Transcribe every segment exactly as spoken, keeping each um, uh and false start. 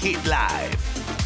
Telehit Live.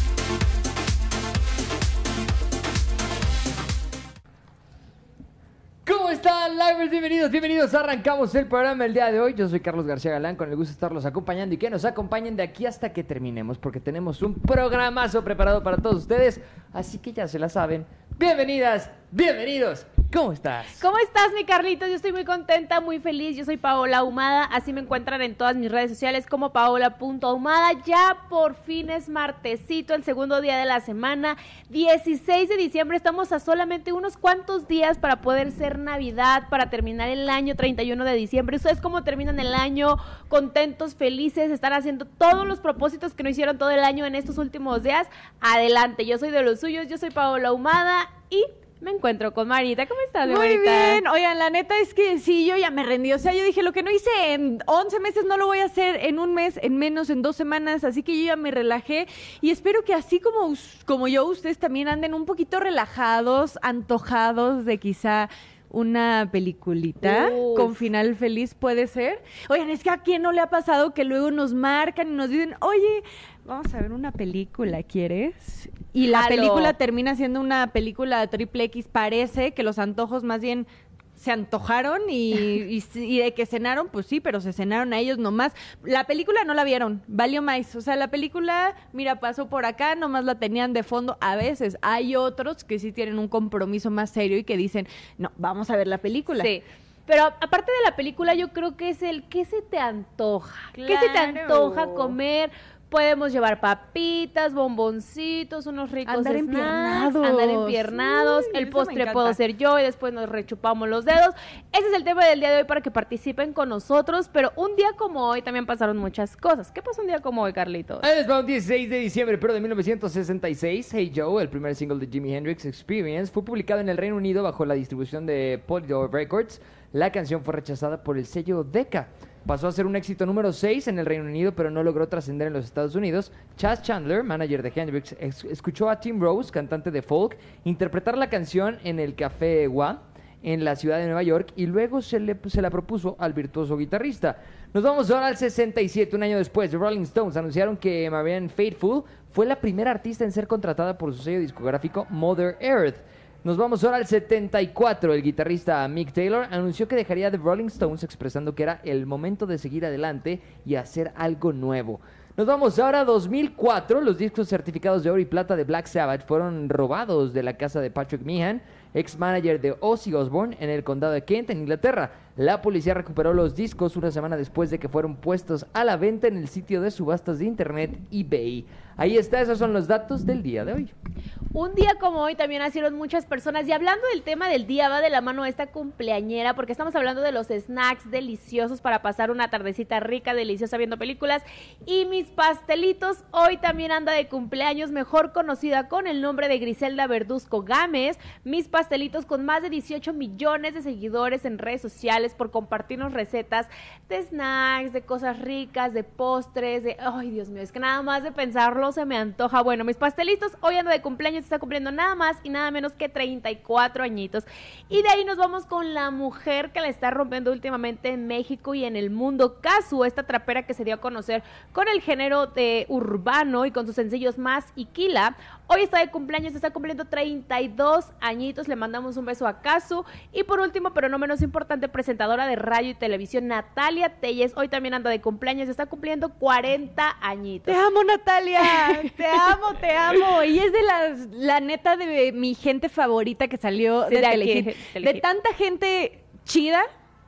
¿Cómo están, livers? Bienvenidos, bienvenidos. Arrancamos el programa el día de hoy. Yo soy Carlos García Galán, con el gusto de estarlos acompañando y que nos acompañen de aquí hasta que terminemos, porque tenemos un programazo preparado para todos ustedes. Así que ya se la saben. Bienvenidas, bienvenidos. ¿Cómo estás? ¿Cómo estás, mi Carlitos? Yo estoy muy contenta, muy feliz. Yo soy Paola Ahumada, así me encuentran en todas mis redes sociales como paola punto ahumada. Ya por fin es martesito, el segundo día de la semana, dieciséis de diciembre. Estamos a solamente unos cuantos días para poder ser Navidad, para terminar el año, treinta y uno de diciembre. ¿Ustedes cómo terminan el año? Contentos, felices, están haciendo todos los propósitos que no hicieron todo el año en estos últimos días. Adelante, yo soy de los suyos, yo soy Paola Ahumada y me encuentro con Marita. ¿Cómo estás, Muy Marita? bien. Oigan, la neta es que sí, yo ya me rendí. O sea, yo dije, lo que no hice en once meses no lo voy a hacer en un mes, en menos, en dos semanas. Así que yo ya me relajé y espero que así como, como yo, ustedes también anden un poquito relajados, antojados de quizá una peliculita Uf. con final feliz, puede ser. Oigan, es que a quién no le ha pasado que luego nos marcan y nos dicen, oye, vamos a ver una película, ¿quieres? Y la Jalo. película termina siendo una película triple X. Parece que los antojos más bien se antojaron y, y, y de que cenaron, pues sí, pero se cenaron a ellos nomás. La película no la vieron, valió más. O sea, la película, mira, pasó por acá, nomás la tenían de fondo. A veces hay otros que sí tienen un compromiso más serio y que dicen, no, vamos a ver la película. Sí. Pero aparte de la película, yo creo que es el ¿qué se te antoja? ¿Qué se te Claro. antoja comer? Podemos llevar papitas, bomboncitos, unos ricos Andar snacks, empiernados. andar empiernados. Uy, el eso me postre encanta. puedo ser yo y después nos rechupamos los dedos. Ese es el tema del día de hoy para que participen con nosotros. Pero un día como hoy también pasaron muchas cosas. ¿Qué pasó un día como hoy, Carlitos? Ahí les va un dieciséis de diciembre, pero de mil novecientos sesenta y seis. Hey Joe, el primer single de Jimi Hendrix Experience, fue publicado en el Reino Unido bajo la distribución de Polydor Records. La canción fue rechazada por el sello Decca. Pasó a ser un éxito número seis en el Reino Unido, pero no logró trascender en los Estados Unidos. Chas Chandler, manager de Hendrix, ex- escuchó a Tim Rose, cantante de folk, interpretar la canción en el Café Wa en la ciudad de Nueva York, y luego se, le, se la propuso al virtuoso guitarrista. Nos vamos ahora al sesenta y siete, un año después. The Rolling Stones anunciaron que Marianne Faithfull fue la primera artista en ser contratada por su sello discográfico Mother Earth. Nos vamos ahora al setenta y cuatro. El guitarrista Mick Taylor anunció que dejaría The Rolling Stones, expresando que era el momento de seguir adelante y hacer algo nuevo. Nos vamos ahora a dos mil cuatro. Los discos certificados de oro y plata de Black Sabbath fueron robados de la casa de Patrick Meehan, ex manager de Ozzy Osbourne, en el condado de Kent, en Inglaterra. La policía recuperó los discos una semana después de que fueron puestos a la venta en el sitio de subastas de internet eBay. Ahí está, esos son los datos del día de hoy. Un día como hoy también nacieron muchas personas, y hablando del tema del día, va de la mano esta cumpleañera, porque estamos hablando de los snacks deliciosos para pasar una tardecita rica, deliciosa viendo películas. Y mis pastelitos, hoy también anda de cumpleaños, mejor conocida con el nombre de Griselda Verduzco Gámez. Mis pastelitos, con más de dieciocho millones de seguidores en redes sociales, por compartirnos recetas de snacks, de cosas ricas, de postres, de... Ay, Dios mío, es que nada más de pensarlo se me antoja. Bueno, mis pastelitos, hoy anda de cumpleaños, está cumpliendo nada más y nada menos que treinta y cuatro añitos. Y de ahí nos vamos con la mujer que la está rompiendo últimamente en México y en el mundo. Kazu, esta trapera que se dio a conocer con el género de urbano y con sus sencillos Más y Kila. Hoy está de cumpleaños, está cumpliendo treinta y dos añitos. Le mandamos un beso a Kazu. Y por último, pero no menos importante, presentadora de radio y televisión, Natalia Telles. Hoy también anda de cumpleaños, está cumpliendo cuarenta añitos. Te amo, Natalia, te amo, te amo. Y es de las, la neta, de mi gente favorita que salió Sí, de de aquí, Telehit. de De Telehit. tanta gente chida,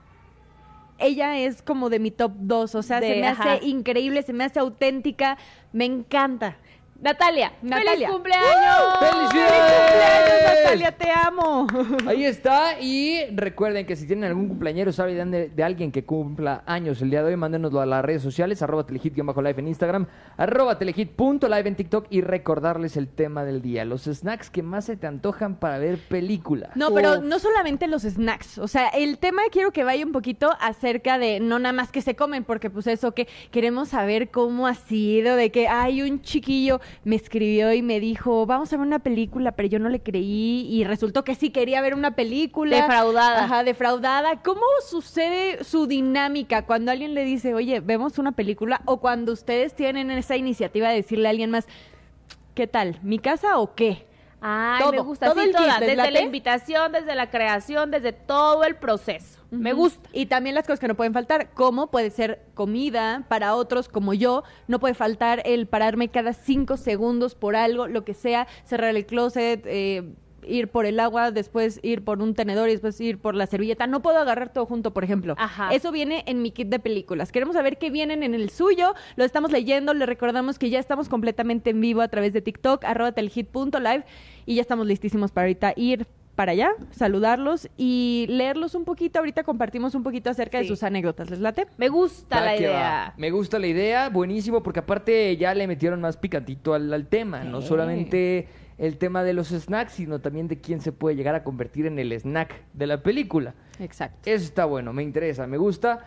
ella es como de mi top dos. O sea, De- se me ajá. hace increíble, se me hace auténtica, me encanta. Natalia, Natalia. ¡feliz cumpleaños! ¡Felicidades! Natalia, te amo. Ahí está, y recuerden que si tienen algún cumpleañero, saben de, de alguien que cumpla años el día de hoy, mándenoslo a las redes sociales, arroba telehit-live en Instagram, arroba telehit.live en TikTok, y recordarles el tema del día, los snacks que más se te antojan para ver películas. No, pero Uf. no solamente los snacks, o sea, el tema quiero que vaya un poquito acerca de no nada más que se comen, porque pues eso que queremos saber cómo ha sido, de que hay un chiquillo me escribió y me dijo, vamos a ver una película, pero yo no le creí Barbie y resultó que sí quería ver una película. Defraudada. Ajá, defraudada. ¿Cómo sucede su dinámica cuando alguien le dice, oye, vemos una película? O cuando ustedes tienen esa iniciativa de decirle a alguien más, ¿qué tal? ¿Mi casa o qué? Ay, Todo, me gusta, todo sí, el toda, kit, ¿les desde late? la invitación, desde la creación, desde todo el proceso. Me gusta. Y también las cosas que no pueden faltar, como puede ser comida para otros como yo, no puede faltar el pararme cada cinco segundos por algo, lo que sea, cerrar el closet, eh, ir por el agua, después ir por un tenedor y después ir por la servilleta. No puedo agarrar todo junto, por ejemplo. Ajá. Eso viene en mi kit de películas. Queremos saber qué vienen en el suyo. Lo estamos leyendo. Le recordamos que ya estamos completamente en vivo a través de TikTok, arroba telehit punto live, y ya estamos listísimos para ahorita ir para allá, saludarlos y leerlos un poquito. Ahorita compartimos un poquito acerca Sí. de sus anécdotas. ¿Les late? Me gusta Va la que va. idea. Me gusta la idea, buenísimo, porque aparte ya le metieron más picantito al, al tema. No Sí. solamente el tema de los snacks, sino también de quién se puede llegar a convertir en el snack de la película. Exacto. Eso está bueno, me interesa, me gusta.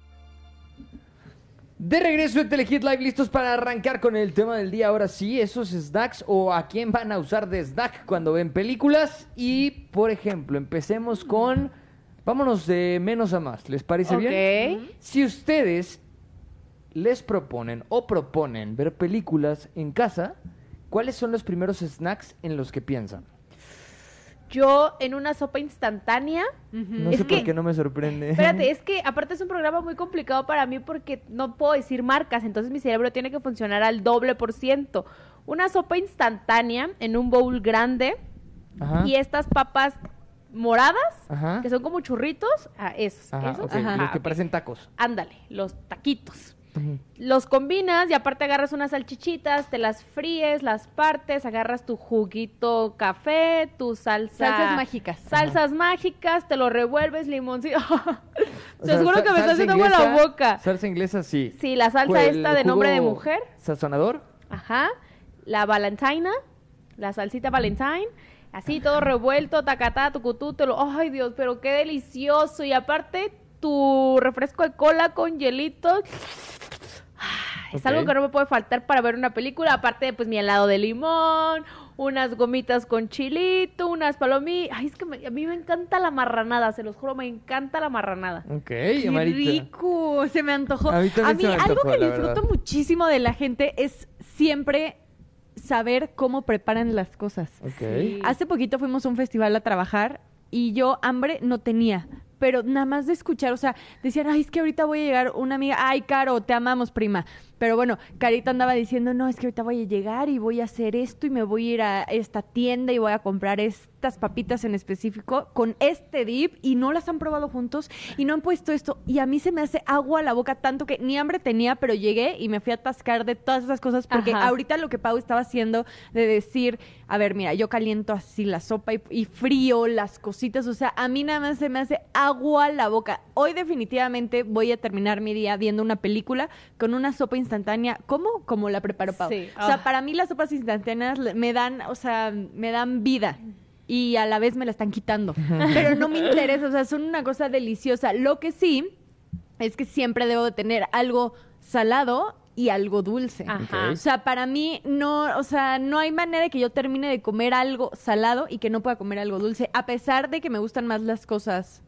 De regreso en Telehit Live, listos para arrancar con el tema del día. Ahora sí, esos snacks o a quién van a usar de snack cuando ven películas. Y, por ejemplo, empecemos con... Vámonos de menos a más, ¿les parece bien? Ok. Si ustedes les proponen o proponen ver películas en casa, ¿cuáles son los primeros snacks en los que piensan? Yo en una sopa instantánea. No Es sé que- por qué no me sorprende. Espérate, es que aparte es un programa muy complicado para mí porque no puedo decir marcas, entonces mi cerebro tiene que funcionar al doble por ciento. Una sopa instantánea en un bowl grande Ajá. y estas papas moradas, Ajá. que son como churritos, ah, esos, Ajá, esos. ok, Ajá, los que ok. parecen tacos. Ándale, los taquitos. Ujú. Los combinas y aparte agarras unas salchichitas, te las fríes, las partes, agarras tu juguito café, tu salsa... Salsas mágicas. Salsas mágicas, te lo revuelves, limoncito. O Te sea, juro sa- que me está salsa haciendo agua en la inglesa- boca. Salsa inglesa, sí. Sí, la salsa ¿Cuál, el esta de nombre de jugo mujer. ¿Sazonador? Ajá. La valentina, la salsita valentine. Así todo revuelto, tacatá, tucutú, te lo... Ay, Dios, pero qué delicioso. Y aparte, tu refresco de cola con hielitos. Ah, Es Ok. algo que no me puede faltar para ver una película. Aparte, pues mi helado de limón, unas gomitas con chilito, unas palomitas. Ay, es que me- a mí me encanta la marranada, se los juro, me encanta la marranada. Ok, ¡Qué Amarita. rico! Se me antojó. A mí también se me algo antojó, que la disfruto verdad. muchísimo de la gente es siempre saber cómo preparan las cosas. Ok. Sí. Hace poquito fuimos a un festival a trabajar y yo hambre no tenía, pero nada más de escuchar, o sea, decían, ay, es que ahorita voy a llegar una amiga, ay, Caro, te amamos, prima. Pero bueno, Carita andaba diciendo, no, es que ahorita voy a llegar y voy a hacer esto y me voy a ir a esta tienda y voy a comprar estas papitas en específico con este dip y no las han probado juntos y no han puesto esto. Y a mí se me hace agua a la boca tanto que ni hambre tenía, pero llegué y me fui a atascar de todas esas cosas porque Ajá. ahorita lo que Pau estaba haciendo de decir, a ver, mira, yo caliento así la sopa y, y frío las cositas, o sea, a mí nada más se me hace agua a la boca. Hoy definitivamente voy a terminar mi día viendo una película con una sopa instantánea. ¿Cómo? Como la preparó Pau. Sí. O sea, Ah. para mí las sopas instantáneas le- me dan, o sea, me dan vida. Y a la vez me la están quitando. Pero no me interesa, o sea, son una cosa deliciosa. Lo que sí es que siempre debo de tener algo salado y algo dulce. Ajá. O sea, para mí no, o sea, no hay manera de que yo termine de comer algo salado y que no pueda comer algo dulce, a pesar de que me gustan más las cosas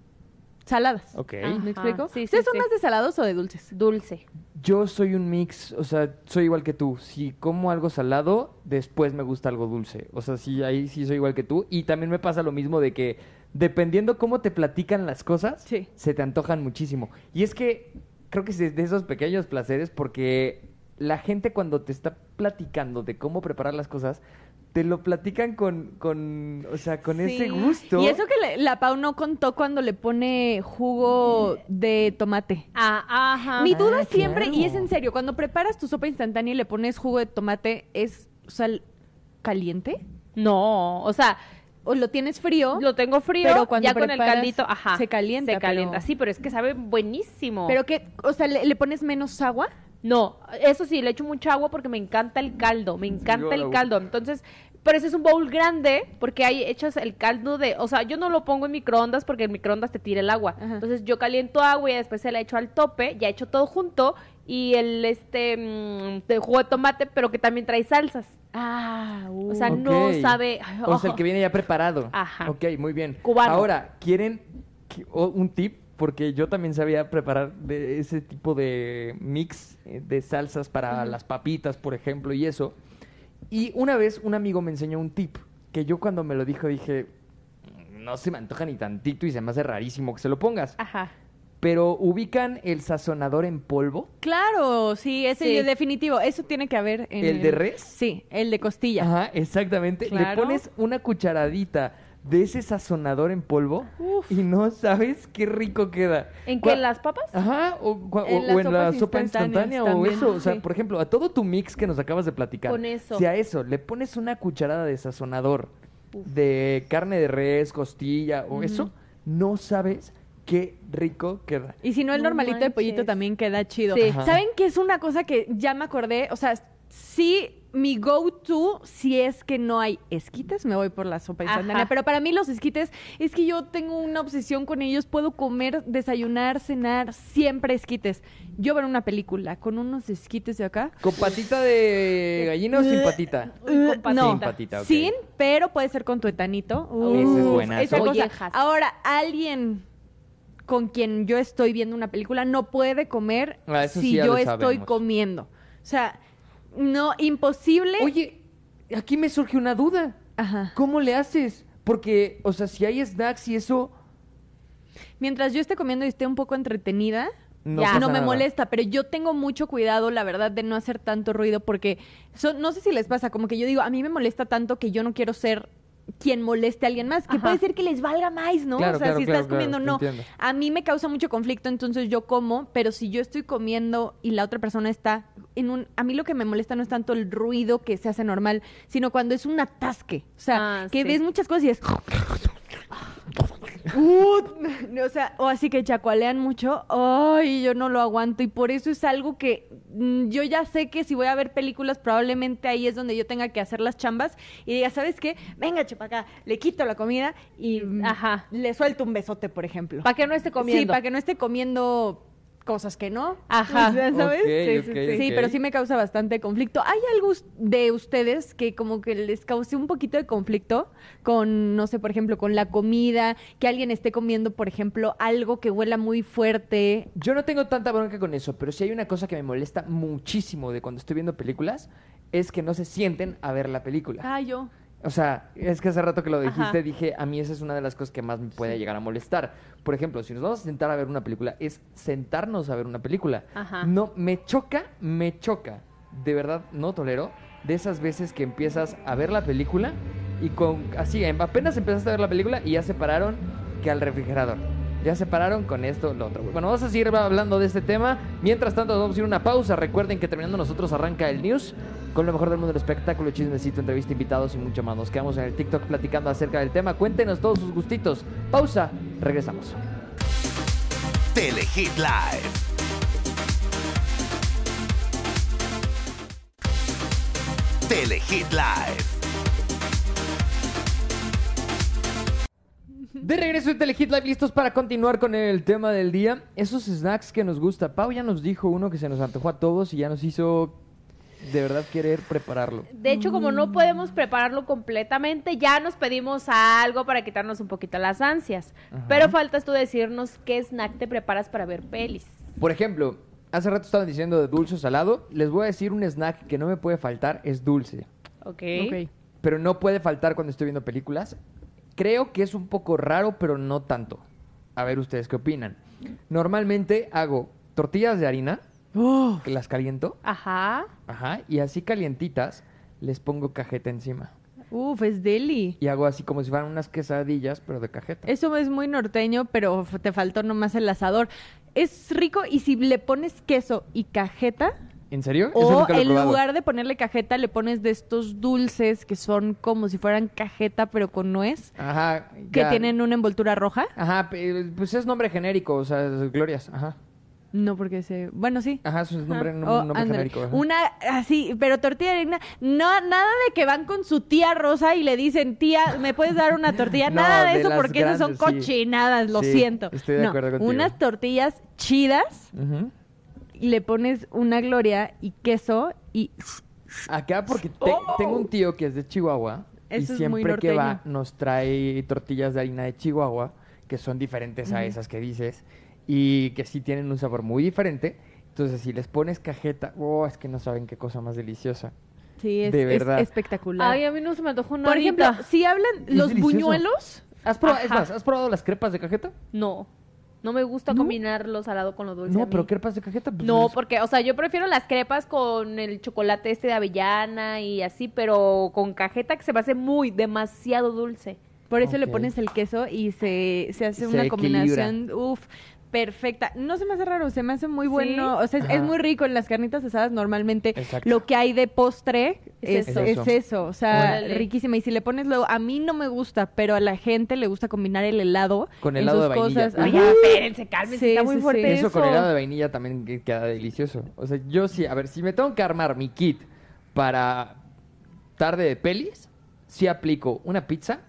saladas. Ok. Ajá. ¿Me explico? Sí, sí, ¿Ustedes son sí. más de salados o de dulces? Dulce. Yo soy un mix, o sea, soy igual que tú. Si como algo salado, después me gusta algo dulce. O sea, sí, ahí sí soy igual que tú. Y también me pasa lo mismo de que dependiendo cómo te platican las cosas, Sí. se te antojan muchísimo. Y es que creo que es de esos pequeños placeres porque la gente cuando te está platicando de cómo preparar las cosas, te lo platican con, con o sea, con ese Sí. gusto. Y eso que le- la Pau no contó cuando le pone jugo de tomate. Ah, ajá. Mi duda Ah, siempre, y es claro. en serio, cuando preparas tu sopa instantánea y le pones jugo de tomate, ¿es, o sea, caliente? No, o sea, ¿O lo tienes frío? lo tengo frío, Pero cuando ya con el preparas, caldito, ajá. se calienta, Se calienta, pero- sí, pero es que sabe buenísimo. ¿Pero qué? O sea, ¿le, le pones menos agua? No, eso sí, le echo mucha agua porque me encanta el caldo, me encanta yo el la- caldo. Entonces, Pero ese es un bowl grande porque ahí echas el caldo de... O sea, yo no lo pongo en microondas porque el microondas te tira el agua. Ajá. Entonces yo caliento agua y después se la echo al tope, ya echo todo junto y el este mm, de jugo de tomate, pero que también trae salsas. Ah, uh. O sea, Ok. no sabe... O sea, el que viene ya preparado. Ajá. Ok, muy bien. Cubano. Ahora, ¿quieren que- o- un tip? Porque yo también sabía preparar de ese tipo de mix eh, de salsas para las papitas, por ejemplo, y eso. Y una vez un amigo me enseñó un tip que yo cuando me lo dijo dije, no se me antoja ni tantito y se me hace rarísimo que se lo pongas. Ajá. Pero ubican el sazonador en polvo, Claro, sí, ese Sí. definitivo. Eso tiene que haber. En ¿El de res? Sí, el de costilla. Ajá, exactamente. Claro. Le pones una cucharadita de ese sazonador en polvo Uf. y no sabes qué rico queda. ¿En Cua- qué? ¿Las papas? Ajá, o, cua- En o- las o en la sopas sopa instantáneas instantánea o también, eso. O sea, sí. por ejemplo, a todo tu mix que nos acabas de platicar. Con eso. Si a eso le pones una cucharada de sazonador de carne de res, costilla o eso, no sabes qué rico queda. Y si no, el No normalito de pollito manches. también queda chido. Sí. Ajá. ¿Saben qué es una cosa que ya me acordé? O sea, sí, mi go-to, si es que no hay esquites, me voy por la sopa instantánea. Ajá. Pero para mí los esquites, es que yo tengo una obsesión con ellos. Puedo comer, desayunar, cenar, siempre esquites. Yo ver una película con unos esquites de acá. ¿Con patita de gallina o sin patita? Uy, con patita. No, Sin patita, ok. sin, pero puede ser con tuetanito. Ese es Uf, buenazo. esa cosa. Mollejas. Ahora, alguien con quien yo estoy viendo una película no puede comer Ah, eso si sí ya yo lo estoy sabemos. comiendo. O sea, no, imposible. Oye, aquí me surge una duda. Ajá. ¿Cómo le haces? Porque, o sea, si hay snacks y eso, Mientras yo esté comiendo y esté un poco entretenida, no, Ya. pasa no me nada. molesta, pero yo tengo mucho cuidado, la verdad, de no hacer tanto ruido porque son- no sé si les pasa, como que yo digo, a mí me molesta tanto que yo no quiero ser quien moleste a alguien más, que Ajá. puede ser que les valga más, ¿no? Claro, o sea, claro, si claro, estás comiendo, claro, no. te entiendo. A mí me causa mucho conflicto, entonces yo como, pero si yo estoy comiendo y la otra persona está en un... A mí lo que me molesta no es tanto el ruido que se hace normal, sino cuando es un atasque. O sea, Ah, que sí. ves muchas cosas y es... Uh, o sea, o así que chacualean mucho, ay, yo no lo aguanto y por eso es algo que mm, yo ya sé que si voy a ver películas probablemente ahí es donde yo tenga que hacer las chambas y diga, ¿sabes qué? Venga, chepa acá, le quito la comida y mm, Ajá. le suelto un besote, por ejemplo. Para que no esté comiendo. Sí, para que no esté comiendo cosas que no. Ajá. O sea, ¿sabes? Ok, sí, ok, sí, sí. Sí, ok. pero sí me causa bastante conflicto. ¿Hay algo us- de ustedes que como que les cause un poquito de conflicto con, no sé, por ejemplo, con la comida, que alguien esté comiendo, por ejemplo, algo que huela muy fuerte? Yo no tengo tanta bronca con eso, pero si hay una cosa que me molesta muchísimo de cuando estoy viendo películas, es que no se sienten a ver la película. Ah, yo. O sea, es que hace rato que lo dijiste, Ajá. dije, a mí esa es una de las cosas que más me puede llegar a molestar. Por ejemplo, si nos vamos a sentar a ver una película, es sentarnos a ver una película. Ajá. No, me choca, me choca. De verdad, no tolero de esas veces que empiezas a ver la película y con así, em- apenas empezaste a ver la película y ya se pararon que al refrigerador. Ya se pararon con esto, lo otro. Bueno, vamos a seguir hablando de este tema. Mientras tanto, nos vamos a ir a una pausa. Recuerden que terminando nosotros arranca el news con lo mejor del mundo del espectáculo, chismecito, entrevista, invitados y mucho más. Nos quedamos en el TikTok platicando acerca del tema. Cuéntenos todos sus gustitos. Pausa, regresamos. Telehit Live. Telehit Live. De regreso en Telehit Live, listos para continuar con el tema del día. Esos snacks que nos gusta. Pau ya nos dijo uno que se nos antojó a todos y ya nos hizo de verdad querer prepararlo. De hecho, como no podemos prepararlo completamente, ya nos pedimos algo para quitarnos un poquito las ansias. Ajá. Pero faltas tú decirnos qué snack te preparas para ver pelis. Por ejemplo, hace rato estaban diciendo de dulce o salado. Les voy a decir un snack que no me puede faltar, es dulce. ¿Ok? Ok. Pero no puede faltar cuando estoy viendo películas. Creo que es un poco raro, pero no tanto. A ver ustedes qué opinan. Normalmente hago tortillas de harina, que las caliento, Ajá. ajá, y así calientitas les pongo cajeta encima. Uf, es deli. Y hago así como si fueran unas quesadillas, pero de cajeta. Eso es muy norteño, pero f- te faltó nomás el asador. Es rico y si le pones queso y cajeta, ¿En serio? Eso o nunca lo he en probado. lugar de ponerle cajeta le pones de estos dulces que son como si fueran cajeta pero con nuez, Ajá. que ya. tienen una envoltura roja. Ajá, pe- pues es nombre genérico, o sea, glorias, ajá. No, porque se... Bueno, sí. Ajá, su nombre, un Oh, nombre ándale. genérico. ajá. Una, así, pero tortilla de harina. No, nada de que van con su tía Rosa y le dicen, tía, ¿me puedes dar una tortilla? No, nada de, de eso, las porque esas son grandes, sí. cochinadas, lo Sí, siento. estoy de No, acuerdo contigo. unas tortillas chidas, Ujú. le pones una gloria y queso y... Acá porque te- tengo un tío que es de Chihuahua Oh. Eso y es muy siempre que va norteño. nos trae tortillas de harina de Chihuahua que son diferentes a esas que dices y que sí tienen un sabor muy diferente. Entonces, si les pones cajeta, oh, es que no saben qué cosa más deliciosa. Sí, es, De es verdad. espectacular. Ay, a mí no se me antojó una Por ejemplo, ahorita. si hablan Es los delicioso. buñuelos, ¿Has probado, es Ajá. más, ¿has probado las crepas de cajeta? No, no me gusta ¿No? combinar lo salado con lo dulce. a No, mí. pero crepas de cajeta. Pues No, es- porque, o sea, yo prefiero las crepas con el chocolate este de avellana y así, pero con cajeta que se me hace muy, demasiado dulce. por eso le Ok. pones el queso y se, se hace Se una equilibra. combinación, uff, perfecta. No se me hace raro, se me hace muy bueno. O sea, es, Ajá. es muy rico en las carnitas asadas normalmente. Exacto. Lo que hay de postre Es es, eso. es eso. O sea, Órale. riquísima. Y si le pones luego, a mí no me gusta, pero a la gente le gusta combinar el helado Con en helado sus de vainilla. cosas. Uy, Oye, Ajá. espérense, cálmense, Sí, está muy sí, fuerte sí. eso. Eso con helado de vainilla también que- queda delicioso. O sea, yo sí, a ver, si me tengo que armar mi kit para tarde de pelis, sí aplico una pizza.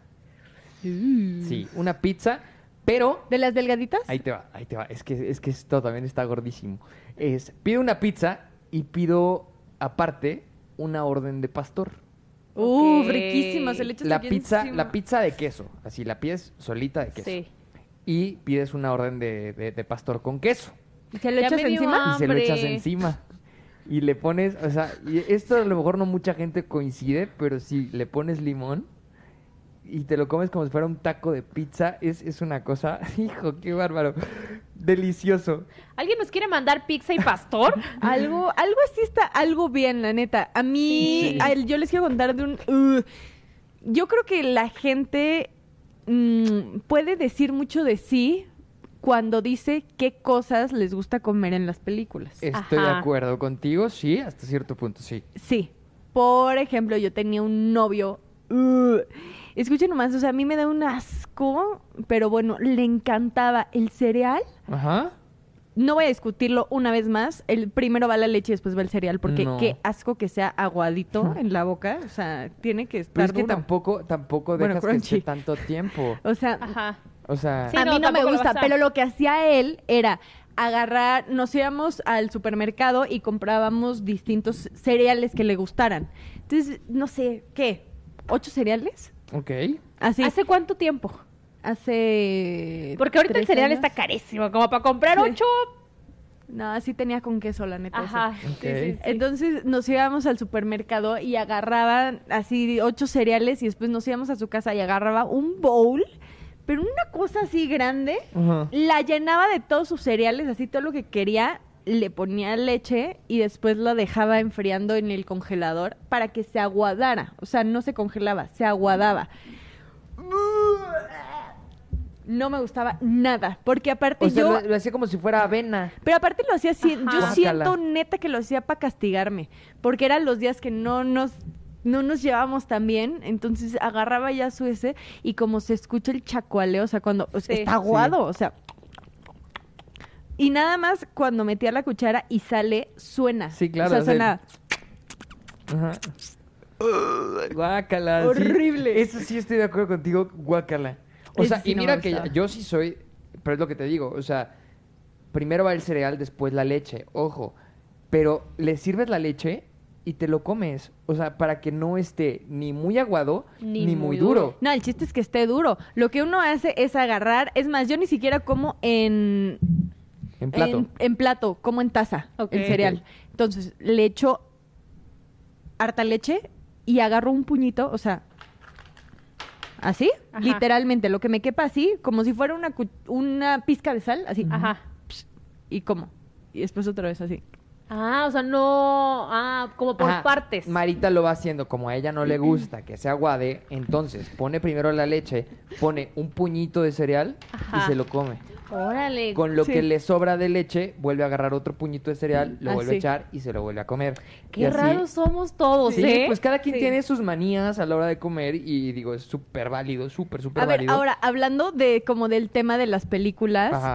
Sí, una pizza, pero ¿De las delgaditas? ahí te va, ahí te va. Es que, es que esto también está gordísimo. Es, pido una pizza y pido aparte una orden de pastor. Uf, Ok. riquísimo. Se le echas La aquí pizza, encima. la pizza de queso, así la pides solita de queso. Sí. Y pides una orden de, de- de pastor con queso. ¿Se lo Ya echas me dio encima? Y se lo Hambre. echas encima. Y le pones, o sea, y esto a lo mejor no mucha gente coincide, pero si le pones limón y te lo comes como si fuera un taco de pizza, es, es una cosa, hijo, qué bárbaro, delicioso. ¿Alguien nos quiere mandar pizza y pastor? Algo, algo así está, algo bien, la neta. A mí, Sí. a él- yo les quiero contar de un... uh, yo creo que la gente mm, puede decir mucho de sí cuando dice qué cosas les gusta comer en las películas. Estoy de Ajá. acuerdo contigo, sí, hasta cierto punto, sí. Sí. Por ejemplo, yo tenía un novio... uh, escuchen nomás, o sea, a mí me da un asco, pero bueno, le encantaba el cereal. Ajá. No voy a discutirlo una vez más. El primero va la leche y después va el cereal, porque No. qué asco que sea aguadito en la boca. O sea, tiene que estar Pero es que duro. tampoco, tampoco Bueno, dejas que esté crunchy. tanto tiempo. O sea, Ajá. O sea, Sí, a no, mí no me tampoco lo gusta, vas a- pero lo que hacía él era agarrar, nos íbamos al supermercado y comprábamos distintos cereales que le gustaran. Entonces, no sé, ¿qué? ¿Ocho cereales? ok. Así. ¿Hace cuánto tiempo? Hace Porque ahorita el tres cereal años. está carísimo, como para comprar Sí. ocho. No, así tenía con queso, la neta. ese. Ajá. Ok. Sí, sí, sí. Entonces nos íbamos al supermercado y agarraban así ocho cereales y después nos íbamos a su casa y agarraba un bowl, pero una cosa así grande, Ajá. la llenaba de todos sus cereales, así todo lo que quería, le ponía leche y después lo dejaba enfriando en el congelador para que se aguadara. O sea, no se congelaba, se aguadaba. No me gustaba nada, porque aparte O sea, yo... lo, lo hacía como si fuera avena. Pero aparte lo hacía así, Ajá. yo Guácala. siento neta que lo hacía para castigarme, porque eran los días que no nos no nos llevábamos tan bien, entonces agarraba ya su ese y como se escucha el chacualeo, o sea, cuando o sea, Sí. está aguado, o sea, y nada más cuando metía la cuchara y sale suena. Sí, claro, O sea, o sea, suena Ajá. Guácala. sí. Horrible. Eso sí estoy de acuerdo contigo, guácala. O Ese sea, sí y no mira me que gustaba. yo sí soy, pero es lo que te digo, o sea, primero va el cereal, después la leche, ojo, pero le sirves la leche y te lo comes, o sea, para que no esté ni muy aguado Ni ni, muy muy duro. duro. No, el chiste es que esté duro. Lo que uno hace es agarrar, es más, yo ni siquiera como en En plato. En, en plato, como en taza, Ok. el cereal. Entonces, le echo harta leche y agarro un puñito, o sea, así, Ajá. literalmente, lo que me quepa así, como si fuera una, cu- una pizca de sal, así, Ajá. y como. Y después otra vez así. Ah, o sea, no. Ah, como por Ajá, partes. Marita lo va haciendo como a ella no le gusta que se aguade, entonces pone primero la leche, pone un puñito de cereal Ajá. y se lo come. Órale. Con lo Sí. que le sobra de leche, vuelve a agarrar otro puñito de cereal, lo vuelve a Así. echar y se lo vuelve a comer. Y Qué así- raros somos todos, Sí, ¿eh? pues cada quien Sí. tiene sus manías a la hora de comer y digo, es súper válido, súper, súper A ver, válido. ahora, hablando de como del tema de las películas, Ajá.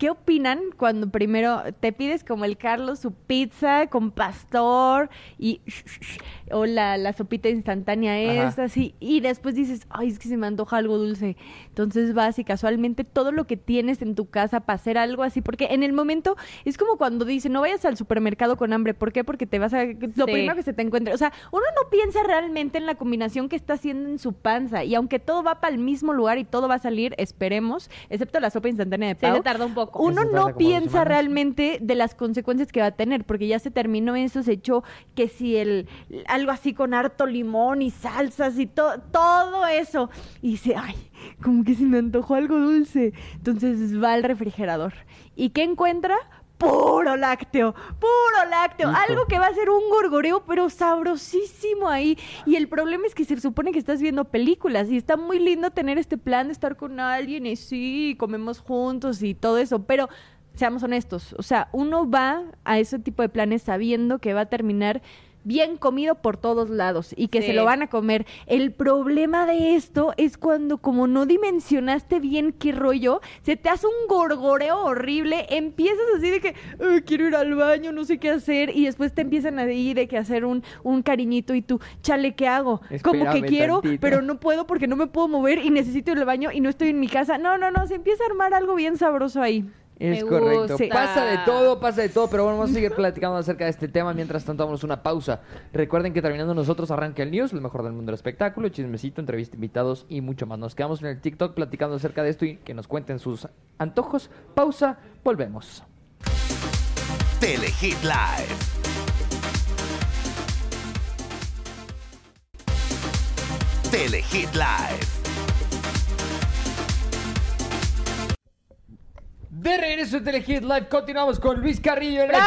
¿qué opinan cuando primero te pides como el Carlos su pizza con pastor y o la, la sopita instantánea esta, así, y después dices, ay, es que se me antoja algo dulce? Entonces vas y casualmente todo lo que tienes en tu casa para hacer algo así, porque en el momento es como cuando dicen, no vayas al supermercado con hambre. ¿Por qué? Porque te vas a... Lo Sí. primero que se te encuentre. O sea, uno no piensa realmente en la combinación que está haciendo en su panza. Y aunque todo va para el mismo lugar y todo va a salir, esperemos, excepto la sopa instantánea de Sí, Pau, se tarda un poco. uno Eso tarda no como dos piensa semanas. realmente de las consecuencias que va a tener, porque ya se terminó eso, se echó que si el algo así con harto limón y salsas y to- todo eso. Y dice, ay, como que se me antojó algo dulce. Entonces va al refrigerador. ¿Y qué encuentra? Puro lácteo, puro lácteo, Hijo. algo que va a ser un gorgoreo, pero sabrosísimo ahí. Y el problema es que se supone que estás viendo películas y está muy lindo tener este plan de estar con alguien y sí, comemos juntos y todo eso, pero seamos honestos, o sea, uno va a ese tipo de planes sabiendo que va a terminar bien comido por todos lados y que Sí. se lo van a comer. El problema de esto es cuando, como no dimensionaste bien qué rollo, se te hace un gorgoreo horrible, empiezas así de que "Ay, quiero ir al baño, no sé qué hacer", y después te empiezan a ir de que hacer un, un cariñito y tú, chale, ¿qué hago? Como que Espérame quiero, tantito. pero no puedo porque no me puedo mover y necesito ir al baño y no estoy en mi casa. No, no, no, se empieza a armar algo bien sabroso ahí. Es Me correcto. gusta. Pasa de todo, pasa de todo, pero bueno, vamos a seguir platicando acerca de este tema. Mientras tanto, vamos a una pausa. Recuerden que terminando nosotros arranca el news, lo mejor del mundo del espectáculo, chismecito, entrevista, invitados y mucho más. Nos quedamos en el TikTok platicando acerca de esto y que nos cuenten sus antojos. Pausa, volvemos. Telehit Live. Telehit Live. De regreso en Telehit Live, continuamos con Luis Carrillo en el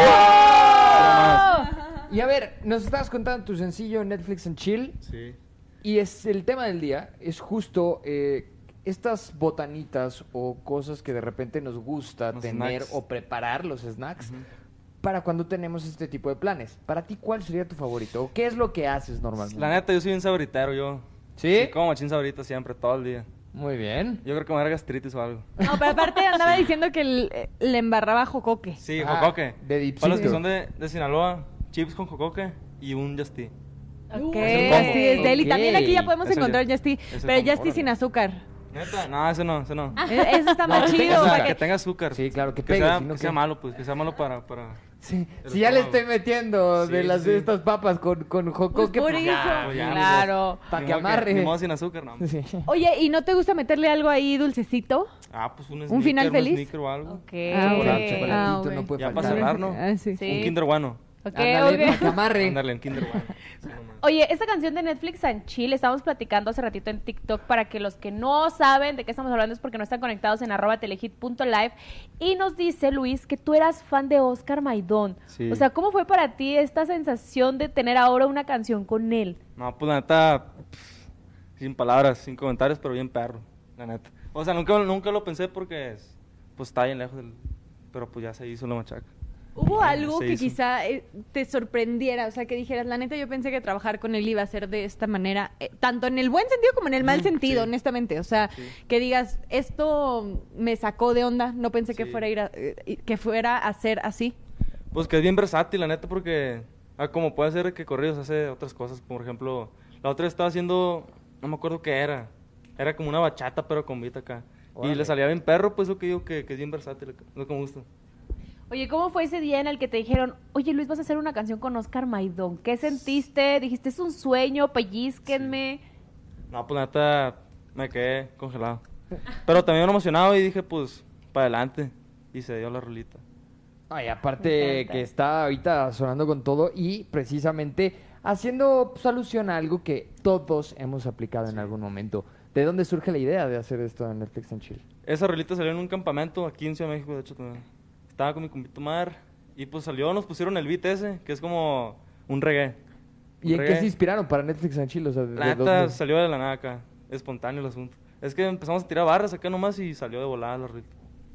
Y a ver, nos estabas contando tu sencillo Netflix and Chill. Sí. Y es el tema del día, es justo eh, estas botanitas o cosas que de repente nos gusta Los tener snacks. o preparar, los snacks, para cuando tenemos este tipo de planes. Para ti, ¿cuál sería tu favorito? ¿O qué es lo que haces normalmente? La neta, yo soy un sabritero, yo. ¿Sí? Como machín sabrita siempre, todo el día. Muy bien. Yo creo que me va a dar gastritis o algo. No, pero aparte andaba diciendo que el- le embarraba jocoque. Sí, Ah, jocoque. de dipsito. Para los que son de, de Sinaloa, chips con jocoque y un Justy. Ok, Es el combo. así es de él. Y Ok. también aquí ya podemos Ese encontrar ya- Justy, ese pero combo, Justy órale. sin azúcar. Neta, no, ese no, ese no. E- Eso está No, más que chido. O sea, para que que- tenga azúcar. Sí, claro, que que pegue, sea, si no, que ¿qué? sea malo, pues, que sea malo para... para... Sí. El Si ya le estómago. estoy metiendo de Sí, las sí. estas papas con, con jocoque, Pues por pues eso. ya, Pues ya, Claro. para Ni que modo amarre. Ni modo sin azúcar, no. Sí. Oye, ¿y no te gusta meterle algo ahí dulcecito? Ah, pues un ¿Un sneaker, final un feliz? sneaker o algo. Ok. Ah, Chocolate, ok. chocolatito Ah, no ok. puede Ya para faltar. cerrar, ¿no? Ah, sí. Sí. Un Kinder bueno. Ok, Ándale, ok. para que amarre. Ándale, en Kinder bueno. Sí, no más. Oye, esta canción de Netflix and Chill, estábamos platicando hace ratito en TikTok para que los que no saben de qué estamos hablando es porque no están conectados en arroba telehit punto live. Y nos dice Luis que tú eras fan de Oscar Maidón. Sí. O sea, ¿cómo fue para ti esta sensación de tener ahora una canción con él? No, pues la neta, pff, sin palabras, sin comentarios, pero bien perro, la neta. O sea, nunca, nunca lo pensé porque, pues, está bien lejos del... Pero pues ya se hizo la machaca. ¿Hubo algo Se que hizo. quizá eh, te sorprendiera? O sea, que dijeras, la neta, yo pensé que trabajar con él iba a ser de esta manera, eh, tanto en el buen sentido como en el mal Ujú, sentido, sí. honestamente. O sea, Sí. que digas, esto me sacó de onda, no pensé que Sí. fuera a ir a, eh, que fuera a ser así. Pues que es bien versátil, la neta, porque ah, como puede ser que Corridos hace otras cosas. Por ejemplo, la otra vez estaba haciendo, no me acuerdo qué era. Era como una bachata, pero con beat acá. Y Órale. le salía bien perro, pues lo que digo que, que es bien versátil, lo que me gusta. Oye, ¿cómo fue ese día en el que te dijeron, oye Luis, vas a hacer una canción con Oscar Maidón? ¿Qué sentiste? Dijiste, es un sueño, pellizquenme. No, pues la neta, me quedé congelado. Pero también emocionado y dije, pues, para adelante. Y se dio la rolita. Ay, Me aparte encanta. que está ahorita sonando con todo y precisamente haciendo pues, alusión a algo que todos hemos aplicado en algún momento. ¿De dónde surge la idea de hacer esto en Netflix and Chill? Esa rolita salió en un campamento aquí en Ciudad de México, de hecho, también. Estaba con mi compito Mar y pues salió, nos pusieron el beat ese, que es como un reggae. ¿Y en qué Reggae. se inspiraron para Netflix and Chill? O sea, ¿de La dónde? neta salió de la nada acá, espontáneo el asunto. Es que empezamos a tirar barras acá nomás y salió de volada la rolita.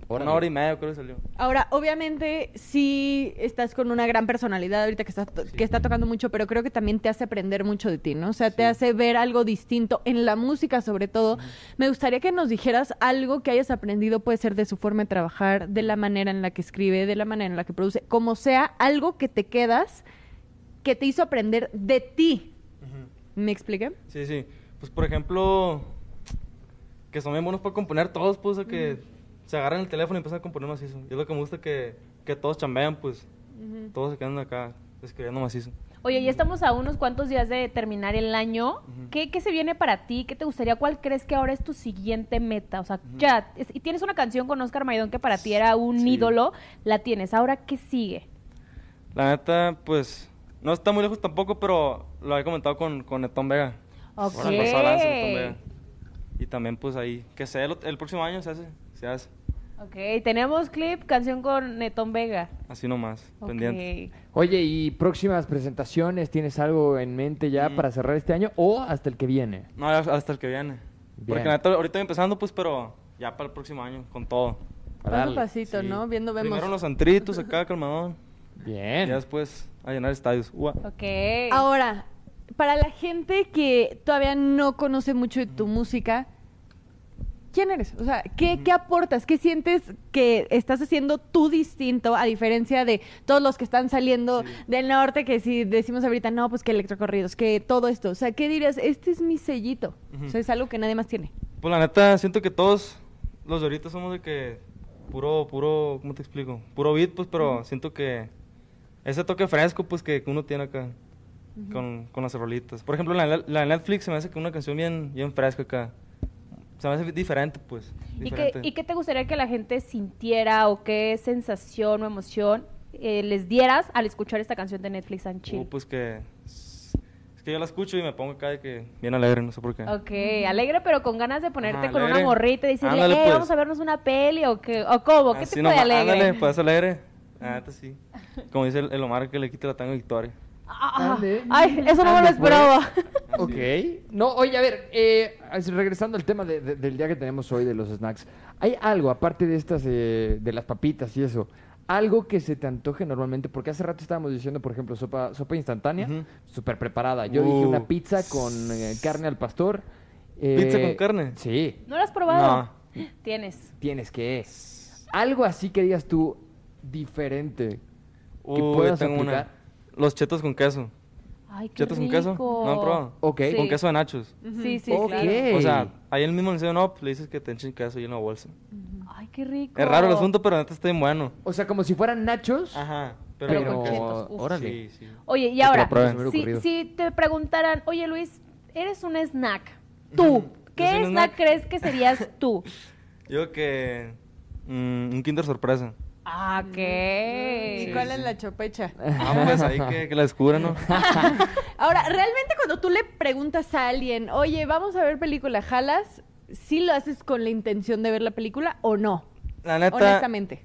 Órale. Una hora y media creo que salió. Ahora, obviamente, sí estás con una gran personalidad ahorita que, estás to- Sí. que está tocando mucho, pero creo que también te hace aprender mucho de ti, ¿no? O sea, te Sí. hace ver algo distinto en la música, sobre todo. Me gustaría que nos dijeras algo que hayas aprendido, puede ser de su forma de trabajar, de la manera en la que escribe, de la manera en la que produce, como sea, algo que te quedas, que te hizo aprender de ti. ¿Me expliqué? Sí, sí. Pues, por ejemplo, que son bien buenos para componer todos, pues, o que se agarran el teléfono y empiezan a componer macizo. Y es lo que me gusta, que, que todos chambean, pues, todos se quedan acá escribiendo macizo. Oye, ya estamos a unos cuantos días de terminar el año. ¿Qué, qué se viene para ti? ¿Qué te gustaría? ¿Cuál crees que ahora es tu siguiente meta? O sea, ya, es- y tienes una canción con Oscar Maidón que para ti era un Sí. ídolo, la tienes. ¿Ahora qué sigue? La neta, pues, no está muy lejos tampoco, pero lo he comentado con, con Netón Vega. Ok. Se pasó a lanza Netón Vega. Y también, pues, ahí, que sea el, el próximo año se hace, se hace. Ok, tenemos clip, canción con Netón Vega. Así nomás, Ok. pendiente. Oye, ¿y próximas presentaciones? ¿Tienes algo en mente ya Mm. para cerrar este año o hasta el que viene? No, hasta el que viene. Bien. Porque la neta, ahorita voy empezando, pues, pero ya para el próximo año, con todo. A Paso a darle. pasito, Sí. ¿no? Viendo vemos. Primero los antritos acá, calmadón. Y Bien. ya después a llenar estadios. Ua. Ok. Ahora, para la gente que todavía no conoce mucho de tu música, ¿quién eres? O sea, ¿qué, ¿qué aportas? ¿Qué sientes que estás haciendo tú distinto a diferencia de todos los que están saliendo Sí. del norte, que si decimos ahorita, no, pues que electrocorridos, que todo esto? O sea, ¿qué dirías? Este es mi sellito. Ujú. O sea, es algo que nadie más tiene. Pues la neta, siento que todos los de ahorita somos de que puro, puro, ¿cómo te explico? Puro beat, pues, pero siento que ese toque fresco, pues, que uno tiene acá con, con las rolitas. Por ejemplo, la, la de Netflix se me hace que una canción bien, bien fresca acá. Se me hace diferente, pues. ¿Y qué, Diferente. ¿Y qué te gustaría que la gente sintiera o qué sensación o emoción eh, les dieras al escuchar esta canción de Netflix and Chill? Uh, pues que... Es que yo la escucho y me pongo acá de que bien alegre, no sé por qué. Ok, alegre pero con ganas de ponerte Ajá, con una alegre. morrita y decirle, Ándale, eh, pues. vamos a vernos una peli o qué, o cómo, ¿qué Así tipo de nomás, alegre? Ándale, pues alegre. Ah, neta sí. Como dice el, el Omar, que le quite la tanga victoria. Ah, Ande. ay, eso no me lo Ande, pues. esperaba. Ok. No, oye, a ver, eh, as- regresando al tema de- de- del día que tenemos hoy de los snacks, ¿hay algo, aparte de estas, eh, de las papitas y eso, algo que se te antoje normalmente? Porque hace rato estábamos diciendo, por ejemplo, sopa, sopa instantánea, Ujú. súper preparada. Yo Uh. dije una pizza con eh, carne al pastor. eh, ¿Pizza con carne? Sí, ¿No lo has probado? No. Tienes. tienes que. Algo así que digas tú diferente que Uy, puedas tengo aplicar. una. Los chetos con queso. Ay, qué ¿Chetos con queso? rico. ¿No han probado? Ok. Sí. Con queso de nachos. Sí, sí, Ok. claro. O sea, ahí el mismo en el seven up le dices que te echen queso y en la bolsa. Ay, qué rico. Es raro el asunto, pero neta está bien bueno. O sea, como si fueran nachos, Ajá. pero, Pero con chetos, uf. órale. Sí, sí. Oye, y Que ahora, lo prueben. Se me hubiera si, ocurrido. si te preguntaran, oye Luis, eres un snack, tú, Ujú. ¿qué Yo soy un snack snack. crees que serías tú? Yo creo que... mm, un Kinder sorpresa. Ah, ¿Y ¿qué? cuál sí. es la chopecha? Ah, pues ahí que, que la descubran, ¿no? Ahora, realmente cuando tú le preguntas a alguien, oye, vamos a ver película, ¿jalas? ¿Sí lo haces con la intención de ver la película o no? La neta, Honestamente.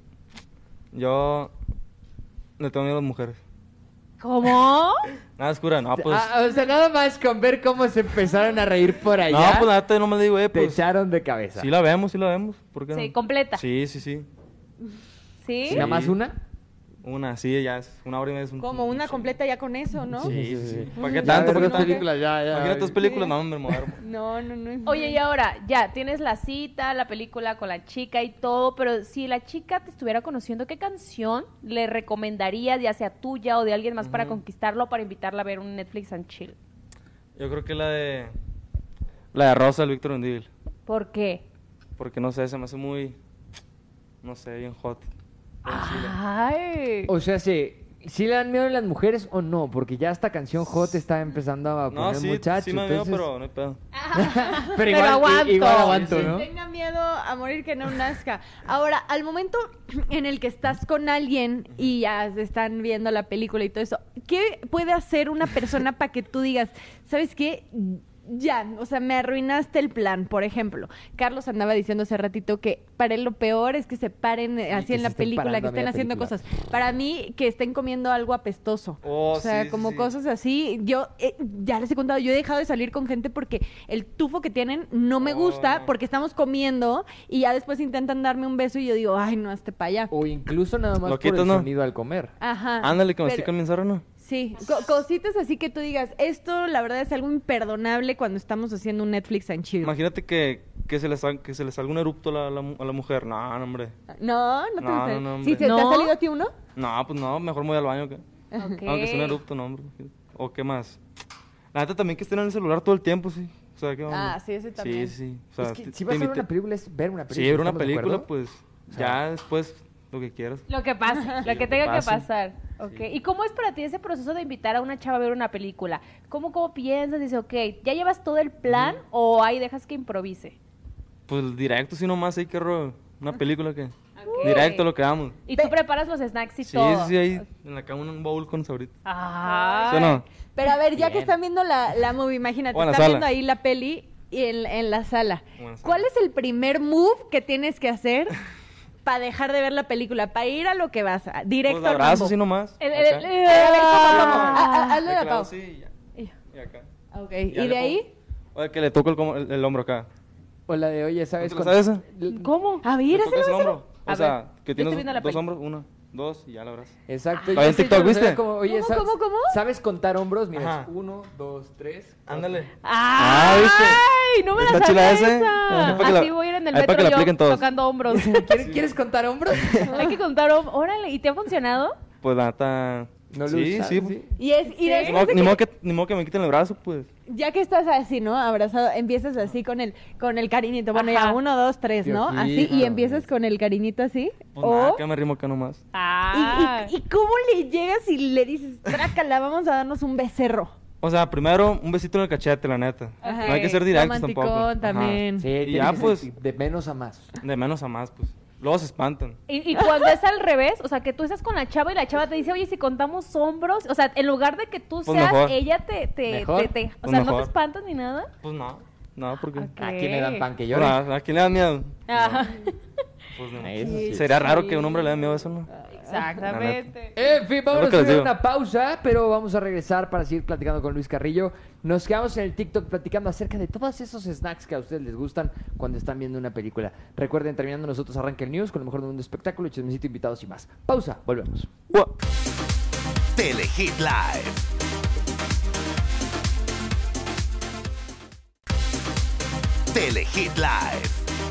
yo le tengo miedo a las mujeres. ¿Cómo? Nada oscura, no, pues... Ah, o sea, nada más con ver cómo se empezaron a reír por allá, no, pues la neta no me digo, eh, te pues... echaron de cabeza. Sí la vemos, sí la vemos. ¿Por qué Sí, no? completa. Sí, sí, sí. ¿Sí? ¿Y nada más una? Una, sí, ya es una hora y media. Es un, Como una sí. completa ya con eso, ¿no? Sí, sí, sí. ¿Para qué Ya tanto? ver ¿Para qué dos tanto? películas, ya, ya. Imagínate dos películas, Sí. no, me muero. No, no, no. Oye, y ahora, ya, tienes la cita, la película con la chica y todo, pero si la chica te estuviera conociendo, ¿qué canción le recomendarías, ya sea tuya o de alguien más, para Ujú. conquistarlo o para invitarla a ver un Netflix and Chill? Yo creo que la de... La de Rosa, el Víctor Mendívil. ¿Por qué? Porque no sé, se me hace muy... No sé, bien hot. Bien chile. Ay. O sea, sí, ¿sí le dan miedo a las mujeres o no? Porque ya esta canción hot está empezando a poner No, sí, muchachos. sí me da miedo, entonces- pero no hay pedo. pero Pero igual, aguanto. i- igual aguanto, Sí, sí. ¿no? Tenga miedo a morir que no nazca. Ahora, al momento en el que estás con alguien y ya se están viendo la película y todo eso, ¿qué puede hacer una persona para que tú digas, ¿sabes qué? ya, o sea, me arruinaste el plan. Por ejemplo, Carlos andaba diciendo hace ratito que para él lo peor es que se paren eh, así que en se la estén película, que parando a estén media haciendo película. cosas. Para mí, que estén comiendo algo apestoso. Oh, o sea, sí, sí, como sí. cosas así. Yo, eh, ya les he contado, yo he dejado de salir con gente porque el tufo que tienen no me Oh, gusta, no. porque estamos comiendo y ya después intentan darme un beso y yo digo, ay, no, hazte para allá. O incluso nada más Lo por quitas, el ¿no? sonido al comer. Ajá. Ándale, que me pero- estoy comenzando, ¿no? Sí, co- cositas así que tú digas, esto la verdad es algo imperdonable cuando estamos haciendo un Netflix and chill. Imagínate que, que, se le sal- que se le salga un erupto a la, a la mu- a la mujer. No, no, hombre. No, no te No, gusta. no, no, ¿Sí, hombre. ¿te, te ha ¿No? salido a ti uno? No, pues no, mejor me voy al baño. ¿Qué? Ok. Aunque sea un erupto, no, hombre. ¿O qué más? La neta también que estén en el celular todo el tiempo, sí. O sea, ¿qué onda? Ah, sí, ese también. Sí, sí. O sea, es que te- si te vas a ver invité- una película es ver una película. Sí, ver una ¿estamos de película, acuerdo? pues sea, ya después lo que quieras. Lo que pasa, lo que lo tenga que que pase. pasar. Okay. ¿Y cómo es para ti ese proceso de invitar a una chava a ver una película? ¿Cómo, cómo piensas? Dices, ok, ¿ya llevas todo el plan o ahí dejas que improvise? Pues directo, si nomás hay que ro- una película que... Directo lo que vamos. Y tú preparas los snacks y Sí, todo. sí, sí, ahí en la cama un baúl con sabritas. Ah. ¿Sí o no? Pero a ver, ya que Bien. están viendo la, la movie, imagínate, O en la están sala. viendo ahí la peli y en, en la sala. O en la sala. ¿Cuál es el primer move que tienes que hacer para dejar de ver la película? Para ir a lo que vas, a- directo Pues al abrazos, mambo. así nomás. El- acá. el- el- a ver, ¿cómo, cómo? Ah, ah, hazle De la que lado, pausa. sí, y ya. Y- Y acá. Ok, Ya ¿y le de ahí? pongo- Oye, que le toco el, como- el- el hombro acá. O la de, oye, ¿sabes? ¿No te cuando- la sabes L- ¿Cómo? A ver, Le hazle tocas el la hombro. A O sea, ver, que yo tienes estoy viendo la dos peli. hombros, uno, dos y ya la abrazas. Exacto. Ahí en Yo sé, TikTok, yo lo sabía ¿viste? como, oye, ¿Cómo, ¿sabes, cómo, cómo? ¿sabes contar hombros? Mira, Ajá. es uno, dos, tres. Ándale. ¡Ay! ¿viste? No me la ¿Está sabía chila ese? esa. Ahí para que Así la- voy a ir en el ahí para metro que la yo apliquen todos. tocando hombros. ¿Quieres, ¿Quieres contar hombros? Hay que contar hombros. Órale, ¿y te ha funcionado? Pues la neta... No lo sí, usas, sí, ¿sí? Y, es, y ¿Sí? Ni después modo, de ni que- modo que, ni modo que me quiten el brazo, pues. ya que estás así, ¿no? Abrazado, empiezas así con el, con el cariñito. Bueno, Ajá. ya uno, dos, tres, ¿no? Piojito. Así, y empiezas con el cariñito así. Pues o... nada, que me arrimo acá nomás. Ah. ¿Y, y, y cómo le llegas y le dices, trácala, vamos a darnos un becerro? O sea, primero un besito en el cachete, la neta. Ajá. No hay que ser directos Romanticón tampoco. Ajá. también. Sí, Y tiene ya, que ser pues, de menos a más. de menos a más, pues. Luego se espantan. Y, y cuando es al revés, o sea, que tú estás con la chava y la chava te dice, oye, si contamos hombros, o sea, en lugar de que tú Pues seas, mejor. ella te, te, Mejor. te, te- o Pues sea, no mejor. te espantas ni nada. Pues no, no, porque... Ok. ¿A quién le dan pan que Pues, llore? ¿a, a quién le da miedo? Ajá. Pues no. Eso sí. Sería raro que a un hombre le dé miedo eso, ¿no? Exactamente. En fin, vamos a Lo que les hacer digo. una pausa, pero vamos a regresar para seguir platicando con Luis Carrillo. Nos quedamos en el TikTok platicando acerca de todos esos snacks que a ustedes les gustan cuando están viendo una película. Recuerden, terminando nosotros arranca el news con lo mejor del mundo espectáculo, chismecito, invitados y más. Pausa, volvemos. Ua- Telehit Live. Telehit Live.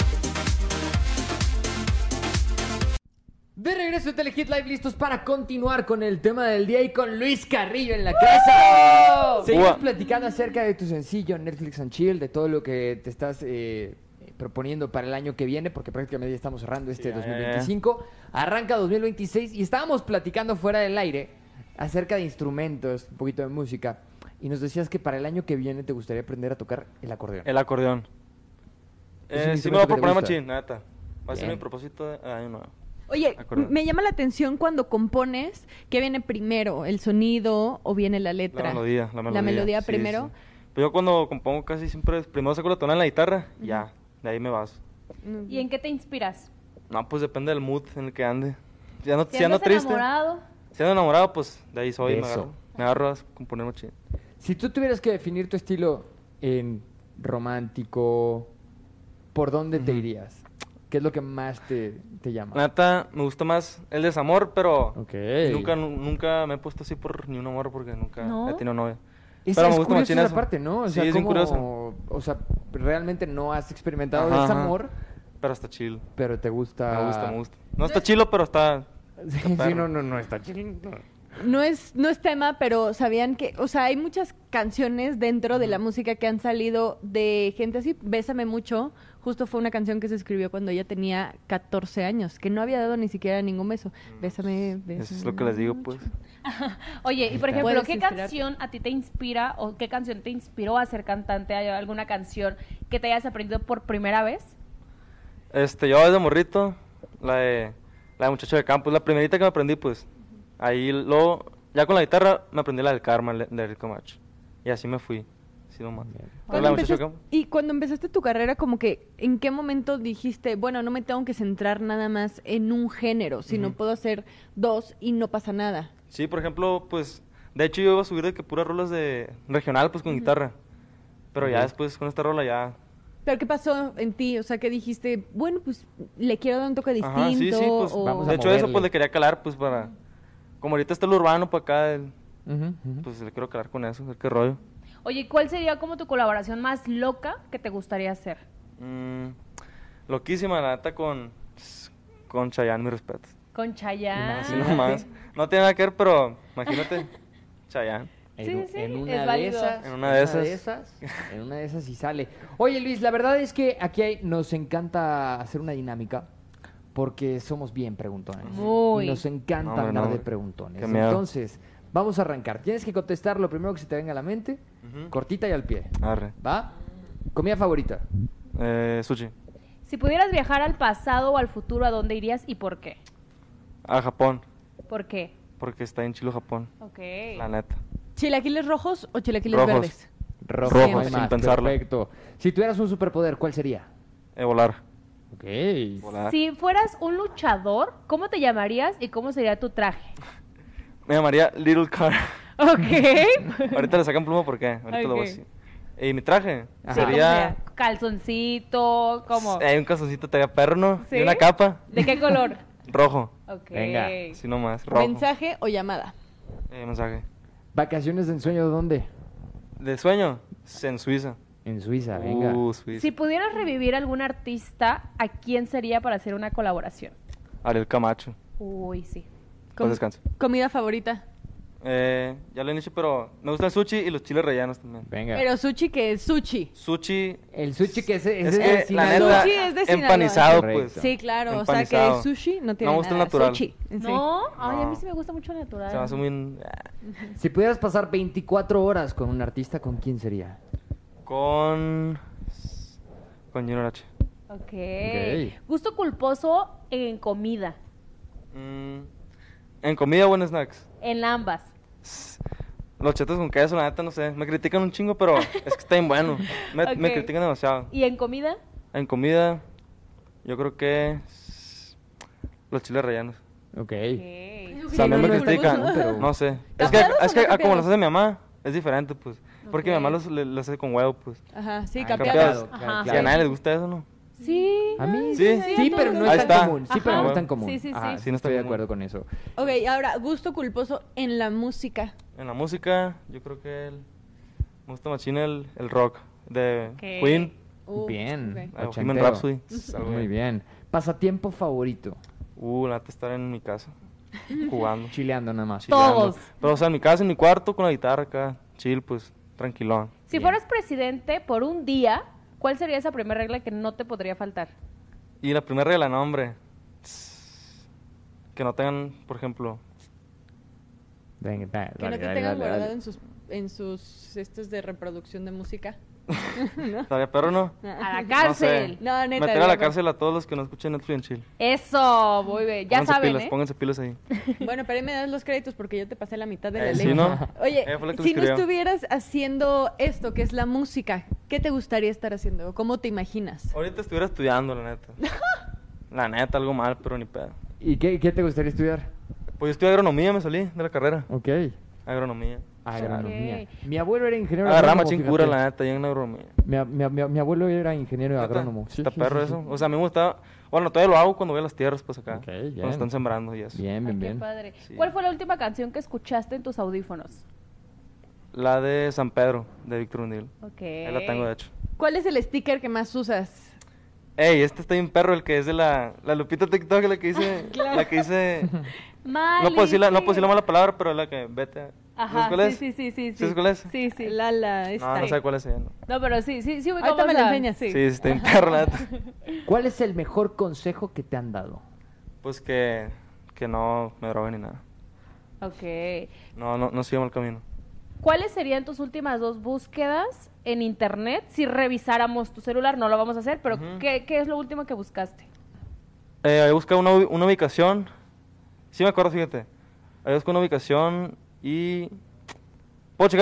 De regreso en Telehit Live, listos para continuar con el tema del día y con Luis Carrillo en la casa. Seguimos Ua. platicando acerca de tu sencillo Netflix and Chill, de todo lo que te estás eh, proponiendo para el año que viene, porque prácticamente ya estamos cerrando este Ya, ya, dos mil veinticinco. Arranca dos mil veintiséis y estábamos platicando fuera del aire acerca de instrumentos, un poquito de música. Y nos decías que para el año que viene te gustaría aprender a tocar el acordeón. El acordeón. Es un Eh, sí me instrumento voy a que te proponer gusta. machín, neta. Va a ser Bien. mi propósito de año nuevo. Oye, Acordeón. me llama la atención cuando compones, ¿qué viene primero? ¿El sonido o viene la letra? La melodía, la melodía. melodía sí, primero? sí. Pero yo cuando compongo casi siempre, primero saco la tonada en la guitarra, ya, de ahí me vas. ¿Y en qué te inspiras? No, pues depende del mood en el que ande. Si ando, Si si ando andas triste, enamorado. si ando enamorado, pues de ahí soy, De me eso. agarro, me agarro a componer machín. Si tú tuvieras que definir tu estilo en romántico, ¿por dónde te Ujú. irías? ¿Qué es lo que más te, te llama? La neta, me gusta más el desamor, pero Ok. nunca, nu- nunca me he puesto así por ni un amor porque nunca ¿No? he tenido novia. Esa Pero es me gusta curiosa machín esa eso. parte, ¿no? O Sí, sea, es bien como- curioso. O sea, realmente no has experimentado Ajá, desamor, Pero está chill. pero te gusta... Me gusta, me gusta. No está chilo, pero está... Sí, está sí, perro. no, no, no, está chido. No es, no es tema, pero sabían que, o sea, hay muchas canciones dentro de la música que han salido de gente así. Bésame mucho, justo fue una canción que se escribió cuando ella tenía catorce años, que no había dado ni siquiera ningún beso. Bésame, bésame. Eso es lo que les digo, pues. Oye, y por ejemplo, Puedes ¿qué inspirarte. canción a ti te inspira o qué canción te inspiró a ser cantante? ¿Hay alguna canción que te hayas aprendido por primera vez? Este, yo desde morrito, la de, la de Muchacho de Campo, es la primerita que me aprendí, pues. Ahí luego, ya con la guitarra, me aprendí la del Karma, de Eric Camacho. Y así me fui. Sí, nomás. Cuando Hola, muchacho, empezaste- y cuando empezaste tu carrera, como que, ¿en qué momento dijiste, bueno, no me tengo que centrar nada más en un género, sino Ujú. puedo hacer dos y no pasa nada? Sí, por ejemplo, pues, de hecho yo iba a subir de que puras rolas de regional, pues, con guitarra. Pero ya Ok. después, con esta rola ya... ¿Pero qué pasó en ti? O sea, que dijiste, bueno, pues le quiero dar un toque distinto. Ajá, sí, sí, pues, o- vamos a de hecho eso, moverle. pues, le quería calar, pues, para... Como ahorita está el urbano para acá, el- Ujú, ujú. pues, le quiero calar con eso, a ver qué rollo. Oye, ¿cuál sería como tu colaboración más loca que te gustaría hacer? Mm, loquísima, la neta, con... Con Chayanne, mi respeto. Con Chayanne. Así nomás. No tiene nada que ver, pero imagínate, Chayanne. En, Sí, u- sí, en es una de válido. esas, En una de esas. esas, en una de esas sí sale. Oye, Luis, la verdad es que aquí hay- nos encanta hacer una dinámica porque somos bien preguntones. Muy. Y nos encanta No, hombre, andar no, de hombre. preguntones. Qué miedo. Entonces, vamos a arrancar. Tienes que contestar lo primero que se te venga a la mente, Ujú. cortita y al pie. Arre. ¿Va? Comida favorita. Eh, sushi. Si pudieras viajar al pasado o al futuro, ¿a dónde irías y por qué? A Japón, ¿Por qué? porque está en chilo Japón, Ok. la neta. ¿Chilaquiles rojos o chilaquiles Rojos. verdes? Rojo, Rojo, no hay sin más. pensarlo. Perfecto. Si tuvieras un superpoder, ¿cuál sería? Eh, volar. Ok. Volar. Si fueras un luchador, ¿cómo te llamarías y cómo sería tu traje? Me llamaría Little Car. Ok. Ahorita le sacan pluma, ¿por qué? Ahorita lo voy a Ok. decir. Y mi traje Ajá. Sí, ¿cómo sería... sería? Calzoncito, ¿cómo? Hay un calzoncito te perno ¿Sí? y una capa. ¿De qué color? Rojo. Ok. Venga. Así nomás, rojo. ¿Mensaje o llamada? Eh, mensaje. ¿Vacaciones de ensueño dónde? ¿De sueño? En Suiza. En Suiza, venga. Uh, Suiza. Si pudieras revivir algún artista, ¿a quién sería para hacer una colaboración? Ariel Camacho. Uy, sí. Pues descanso. ¿Comida favorita? Eh, ya lo he dicho, pero me gusta el sushi y los chiles rellenos también. Venga. Pero sushi, que es sushi. Sushi, El sushi que es, es, es de que la Sinaloa. neta, Sushi es de Sinaloa. empanizado, Correcto. pues. Sí, claro. O sea, que Empanizado. el sushi no tiene No me gusta el nada. natural. Sushi. en sí. ¿No? Ay, a mí No. sí me gusta mucho el natural. Se me hace muy... Si pudieras pasar veinticuatro horas con un artista, ¿con quién sería? Con... Con Junior H. Ok. Ok. Gusto culposo en comida. Mm, en comida o en snacks. En ambas. S- Los chetos con queso, la neta, no sé. Me critican un chingo, pero es que está bien bueno. Me, me Ok. critican demasiado. ¿Y en comida? En comida, yo creo que... s- Los chiles rellenos. Ok. Ok. También me no es tan critican, común, pero- no sé. Es que, ¿Capeados es o que no ah, como capeados? los hace mi mamá, es diferente, pues. Porque mi Ok. mamá los, le- los hace con huevo, pues. Ajá, sí, Ah, capeados. capeados. Ajá. Si a nadie les gusta eso, ¿no? Sí. A mí Sí. sí, Sí, a pero todos no nos es Ahí tan está. común. Sí, pero Ajá. no es tan común. Sí, sí, sí. Ajá, Sí, no está estoy de común. acuerdo con eso. Ok, ahora, gusto culposo en la música. En la música, yo creo que el, me gusta machín el, el rock de Ok. Queen, Uh, Bien. ok. eh, ochentero. Bohemian Rhapsody. Es algo Muy bien. bien. Pasatiempo favorito. Uh, la neta estar en mi casa, jugando. Chileando nada más. chileando. Todos. Pero, o sea, en mi casa, en mi cuarto, con la guitarra acá, chill, pues, tranquilón. Si Bien. fueras presidente por un día, ¿cuál sería esa primera regla que no te podría faltar? Y la primera regla, no, hombre, tss, que no tengan, por ejemplo, Venga, dale, Que no dale, te dale, tengan dale, guardado dale. en sus, en sus estos de reproducción de música. todavía perro no. A la No cárcel. sé. No, neta. Meter a la ya, cárcel a todos los que no escuchen Netflix en chill. Eso, muy bien. Ya Pónganse saben, pilas, ¿eh? pónganse pilas ahí. Bueno, pero ahí me das los créditos porque yo te pasé la mitad de la Eh, ley. sí, ¿no? Oye, Ella fue la que lo si no escribió. estuvieras haciendo esto, que es la música, ¿qué te gustaría estar haciendo? ¿Cómo te imaginas? Ahorita estuviera estudiando, la neta. La neta, algo mal, pero ni pedo. ¿Y qué, qué te gustaría estudiar? Pues yo estudié agronomía, me salí de la carrera. Ok. Agronomía. Agronomía. Ok. Mi abuelo era ingeniero Agarraba agrónomo, machín fíjate. cura, la neta, ya en agronomía. Mi, mi- mi- mi abuelo era ingeniero ¿Neta? agrónomo. Sí, Está sí, perro sí, eso. sí. O sea, a mí me gustaba... Bueno, todavía lo hago cuando voy a las tierras, pues acá. Ok, bien. Cuando están sembrando y eso. Bien, Ay, bien, qué bien. padre. Sí. ¿Cuál fue la última canción que escuchaste en tus audífonos? La de San Pedro, de Víctor Undil. Ok. Ahí la tengo, de hecho. ¿Cuál es el sticker que más usas? Ey, este está bien perro, el que es de la... La Lupita TikTok, la que dice... La que dice... No puedo decir la, no puedo decir la mala palabra, pero la que... Vete a... Ajá, ¿Sabes cuál es? sí, sí, sí, sí. ¿Sabes cuál es? Sí, sí. La, la, No, esta. no sé cuál es ella, no. No, pero sí, sí, sí ubicamos Ahorita me la la- enseñas. Sí. Sí, está bien perro, la neta. ¿Cuál es el mejor consejo que te han dado? Pues que... Que no me droguen ni nada. Ok. No, no, no sigo mal camino. ¿Cuáles serían tus últimas dos búsquedas en internet si revisáramos tu celular? No lo vamos a hacer, pero Ujú. ¿qué, qué es lo último que buscaste? Eh, había buscado una, ubi- una ubicación. Sí me acuerdo, fíjate. Había buscado una ubicación y... ¿Puedo checar o qué?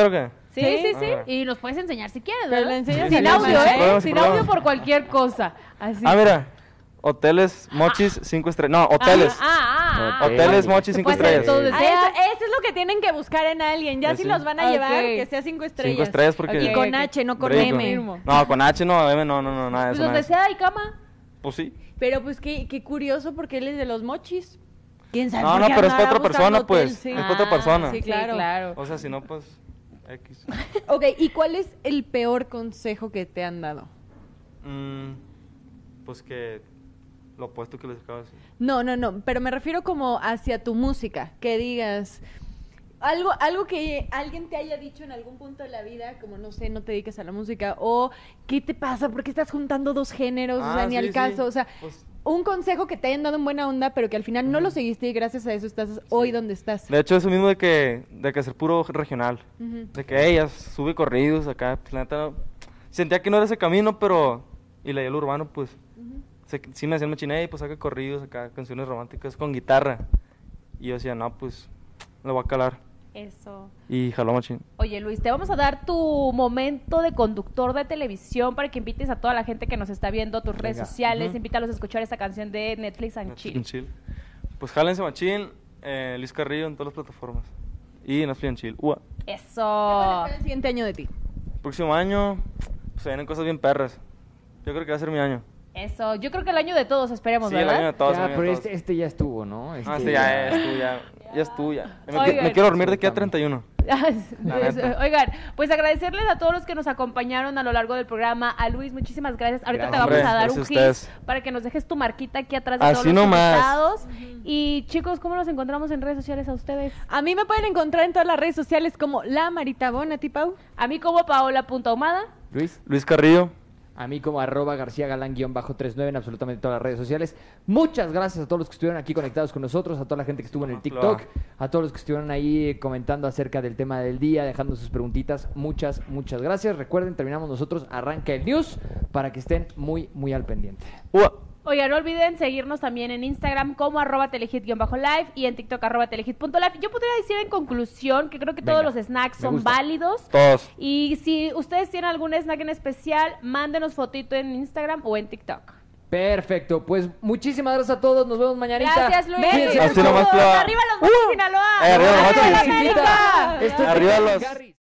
Sí, sí, sí. Ah. Y nos puedes enseñar si quieres, Pero ¿verdad? le enseñas Sin el audio, idioma, ¿eh? sí, prueba, Sin prueba. audio por cualquier cosa. Así. Ah, mira. Hoteles Mochis cinco estrellas. No, hoteles. Ah, ah, ah. Hoteles Mochis Se cinco puede hacer estrellas. todo desde- Ah, eso, eso es lo que tienen que buscar en alguien. Ya Pues si sí. los van a Ok. llevar, que sea cinco estrellas. Cinco estrellas porque... Y Ok, con ok. H, no con Break, M. Confirmo. No, con H no, M no, no, no, nada de Pues eso. nada donde de eso. sea hay cama. Pues sí. Pero pues qué, qué curioso porque él es de los mochis. ¿Quién sabe No, por no, qué pero es para andará otra buscando persona, pues. hotel? Sí. Es para otra persona. sí, Sí, claro. claro. O sea, si no, pues... X. Ok, ¿y cuál es el peor consejo que te han dado? Mm, pues que... Lo opuesto que les acabo de decir. No, no, no, pero me refiero como hacia tu música, que digas algo, algo que alguien te haya dicho en algún punto de la vida, como no sé, no te dediques a la música, o ¿qué te pasa? ¿Por qué estás juntando dos géneros? o sea, Ah, ni sí, al sí. caso, o sea, Pues- un consejo que te hayan dado en buena onda, pero que al final no lo seguiste y gracias a eso estás hoy donde estás. De hecho, eso mismo de que, de que hacer puro regional. Ujú. De que ella sube corridos acá. Pues, la neta, sentía que no era ese camino, pero... Y leía el urbano, pues... se- sí me hacían machiné y pues saca corridos acá, canciones románticas con guitarra. Y yo decía, no, pues... Le voy a calar. Eso. Y jaló machín. Oye, Luis, te vamos a dar tu momento de conductor de televisión para que invites a toda la gente que nos está viendo a tus redes Venga. sociales. Ujú. Invítalos a escuchar esta canción de Netflix and Netflix Chill. and Chill. Pues jálense machín, eh, Luis Carrillo en todas las plataformas. Y Netflix and Chill. Ua. ¿Qué Eso. van a esperar el siguiente año de ti? Próximo año, pues se vienen cosas bien perras. Yo creo que va a ser mi año. Eso. Yo creo que el año de todos esperemos, Sí, el ¿verdad? año de todos. el Ya, año de pero todos. este, este ya estuvo, ¿no? Ah, Este este ya es tú, ya. Ya es tú, ya. Me, qui- Oigan. me quiero dormir de aquí a treinta y uno. La neta. Oigan, pues agradecerles a todos los que nos acompañaron a lo largo del programa. A Luis, muchísimas gracias. Ahorita Gracias. te vamos Hombre, a dar un gracias a hit ustedes. para que nos dejes tu marquita aquí atrás de Así todos los nomás. invitados. Y chicos, ¿cómo nos encontramos en redes sociales a ustedes? A mí me pueden encontrar en todas las redes sociales como La Maritabón, ¿a ti, Pau? A mí como paola.ahumada. Luis, Luis Carrillo. a mí como arroba García Galán guión bajo treinta y nueve en absolutamente todas las redes sociales. Muchas gracias a todos los que estuvieron aquí conectados con nosotros, a toda la gente que estuvo en el TikTok, a todos los que estuvieron ahí comentando acerca del tema del día, dejando sus preguntitas. Muchas, muchas gracias. Recuerden, terminamos nosotros, arranca el news, para que estén muy, muy al pendiente. Ua. Oigan, no olviden seguirnos también en Instagram como arroba telehit-live y en TikTok arroba telehit.live. Yo podría decir en conclusión que creo que todos Venga, los snacks me son gusta. válidos. Todos. Y si ustedes tienen algún snack en especial, mándenos fotito en Instagram o en TikTok. Perfecto, pues muchísimas gracias a todos. Nos vemos mañanita. Gracias, Luis. Cuídense Así mucho. nomás, Pla. ¡Arriba los Mochis, Sinaloa! Eh, arriba los ¡Arriba Mochis. la América! Esto es Arriba de los- Garry.